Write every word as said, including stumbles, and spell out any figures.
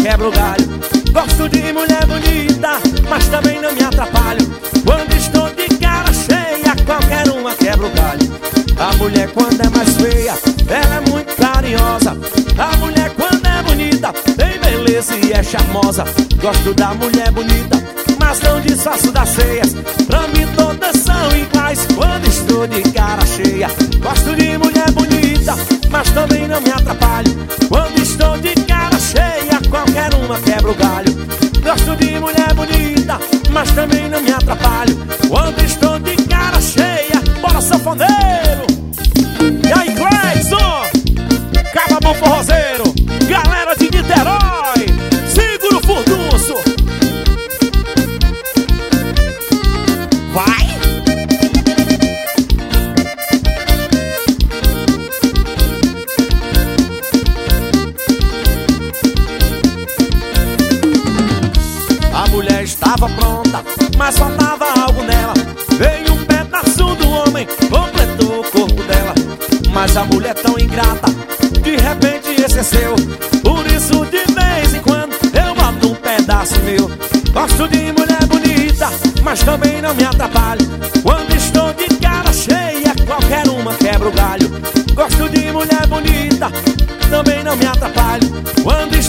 quebra o galho. Gosto de mulher bonita, mas também não me atrapalho. Quando estou de cara cheia, qualquer uma quebra o galho. A mulher quando é mais feia, ela é muito carinhosa. A mulher quando é bonita, tem beleza e é charmosa. Gosto da mulher bonita, mas não disfarço das feias. Pra mim todas são iguais quando estou de cara cheia. Gosto de mulher bonita, mas também não me atrapalho. Quando estou de cara cheia, qualquer uma quebra o galho. Gosto de mulher bonita, mas também não me atrapalho. Quando estou de cara cheia, bora sanfoneiro! E aí, Clayson, Caba Bom Forrozeiro, galera de Niterói, segura o furdunço. Vai! A mulher estava pronta, mas faltava algo nela. Veio um pedaço do homem, completou o corpo dela. Mas a mulher tão ingrata, de repente esqueceu. Por isso de vez em quando eu boto um pedaço meu. Gosto de mulher bonita, mas também não me atrapalho. Quando estou de cara cheia, qualquer uma quebra o galho. Gosto de mulher bonita, também não me atrapalho. Quando